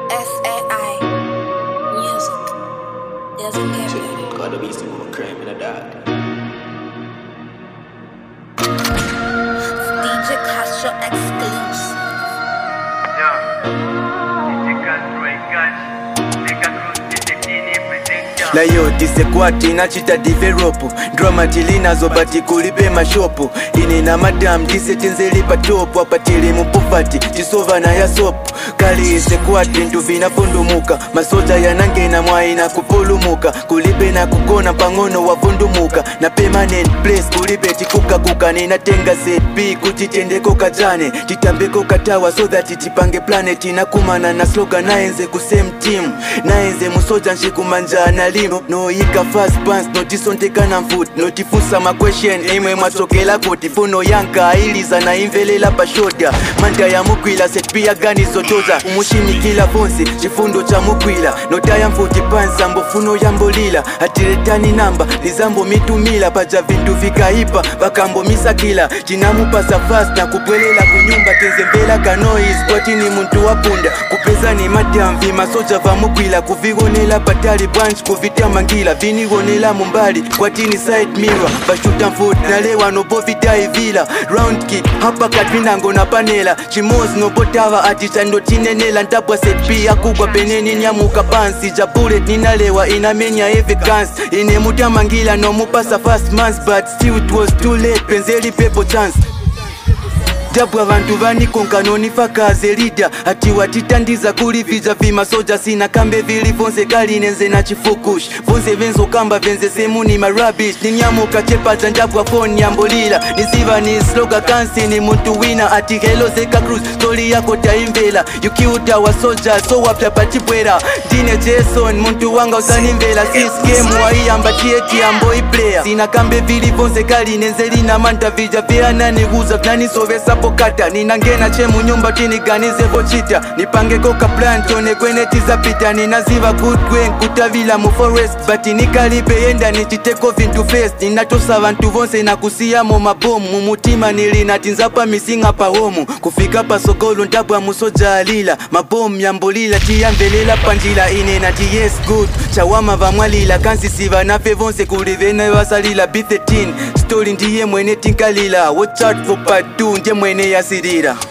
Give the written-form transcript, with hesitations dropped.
SAI Music doesn't get better. Gotta be some more cream in a dog. DJ Castro exclusive. Layo disekwati nachita developo drama tilinazo bati kulipe mashopo ini na madam disetenzeli patopo apatile mupufati tisova na ya sopo kali isekwati ndu vinafundumuka masoja yanangena mwaina kupulumuka kulipe na kukona pangono wavundumuka na permanent place kulipe tikukakuka ninatenga ZP kuchitendeko kajane titambeko katawa so that tipange planet inakumana na slogan naenze ku same team naenze musoja nshikumanjana no yika fast pants no tisontekana mfoot no tifusa ma question imwe mwachokela kuti funo yanka iliza na imvelela pashoda manda ya mukwila set pia gani zotoza umushimikila fonse chifundo cha mukwila no taya mfuti pansa mbofuno yambolila atiretani namba nizambo mitumila paja vindu vikaipa bakambo misakila chinamupasa fast na kupwelela kunyumba tenzembela kanoise kwatini muntu wapunda kupeza ni madamvi masoja va mukwila kuvigonela patali branch kuvita mangila vinigonela mumbali kwatini side mirror bashuta foot nalewa no bovita ivila round kick hapa katvinango na panela chimozi no botava atichando tinenela ndabwa setpi akugwa peneni nyamuka pansi ja bullet ninalewa inamenya evidence ine mutamangila no mupasa fast months but still it was too late penzeli pepo chance dabwa vantu vanikonka nonifakaze lida ati watitandiza kuliviza vimasoja sina kambe vili vonse kalinenze na chifukush vonse venzo kamba venze semuni marabish ninyamuka chepaza ndabwa phone yambolila nisiva ni sloga kansi ni muntu wina ati hello zeka cruise story yako taimvela you killed our soldiers so wapya patibwera dine Jason muntu wanga usanimvela sis game waiyamba tieti amboi player sina kambe vili vonse kalinenze lina manta vija vyana niguza vyanisovesa pokata ninangena chemu nyumba tiniganize vochita nipangeko ka plan tone kweneti zapita ninaziva good way kutavila mu forest but nikalipe yenda nichiteko vintu first ninatosa vantu vonse nakusiya mo mabomu mumutima nilinatinzapa misinga pa homu kufika pa sokolo ndabwa musoja alila mabomu yambolila tiyamvelela panjila ine nati yes good chawama vamwalila kansi siva nafe vonse kulivene vasalila B13 story ndiye mwene tinkalila watch out for part 2 ndiye mwene yasirira